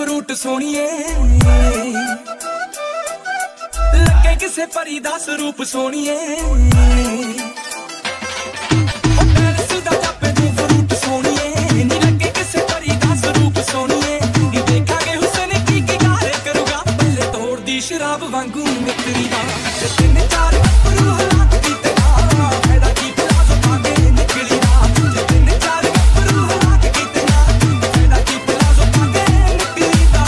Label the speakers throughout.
Speaker 1: fruit ਸੋਹਣੀਏ ਲੱਗੇ ਕਿਸੇ ਪਰੀ ਦਾ ਸਰੂਪ ਸੋਹਣੀਏ शराब वांगू निकली ना तीन चार गप्परू हालात कीते ना फायदा की प्लाज़ो पाके निकली ना तीन चार गप्परू हालात कीते ना फायदा की प्लाज़ो पाके निकली ना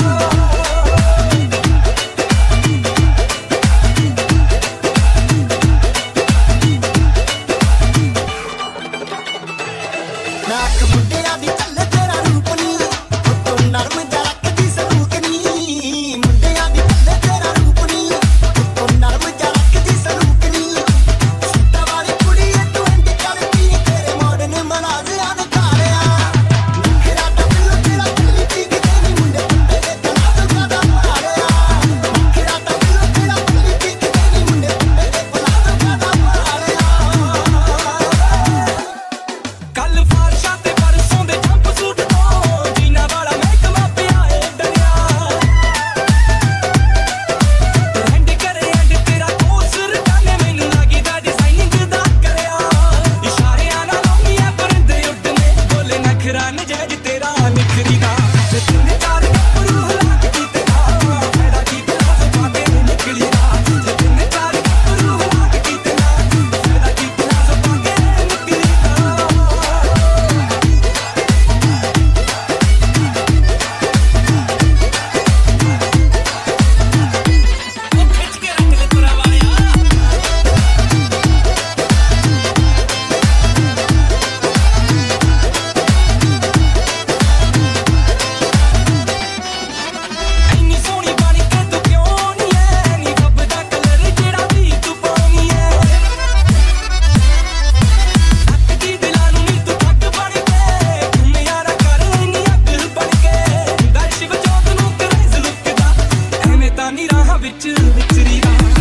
Speaker 2: नाक मुंडिया दी चले तेरा रूप नी तो नरम जलक दी सलूक नी मुंडिया दी चले तेरा रूप नी तो नरम जलक दी सलूक नी सीता वाली कुड़ी तू इंदी करती तेरे मॉडर्न मनाज़िया ने कारिया नखरा टपलू तेरा चली ठीक तेरी मुंडे कुत्ते दे तलाज़ो ज्यादा मारिया नखरा टपलू तेरा चली ठीक तेरी मुंडे कुत्ते दे तलाज़ो ज्यादा मारिया
Speaker 1: कल फारशा ते परसों दे जंप सूट तो जीना वाला महकमा पिया ए डरिया ट्रेंड करे एंड तेरा कोर्स रटाने मैनू लगी दा डिजाइनिंग दा करया इशारियां नाल लोनियां परिंदे उड्डने बोले नखरा नजायज तेरा निखरी दा तीन चार गप्परू हालात कीते ना फायदा की प्लाज़ो पाके निकली ना तीन चार गप्परू हालात कीते ना फायदा की प्लाज़ो पाके निकली ना ਇੰਨੀ ਸੋਹਣੀ ਬਣ ਕੇ ਤੂੰ ਕਿਉਂ ਨੀ ਐ ਨੀ ਰੱਬ ਦਾ ਕਲਰ ਜਿਹੜਾ ਵੀ ਤੂੰ ਪਾਉਣੀ ਐ ਅੱਕਦੀ ਦਿਲਾਂ ਨੂੰ ਨੀ ਤੂੰ ਠੱਗ ਬਣ ਕੇ ਤੂੰ ਯਾਰਾ ਕਰ ਇੰਨੀ ਅੱਗ ਬਣ ਕੇ ਦਰ ਸ਼ਿਵ ਜੋਤ ਨੂੰ ਕਰੇ ਜ਼ਲੁਕਦਾ ਐਵੇਂ ਤਾਂ ਨੀ ਰਾਹਾਂ ਵਿੱਚ ਵਿਚਰੀ ਦਾ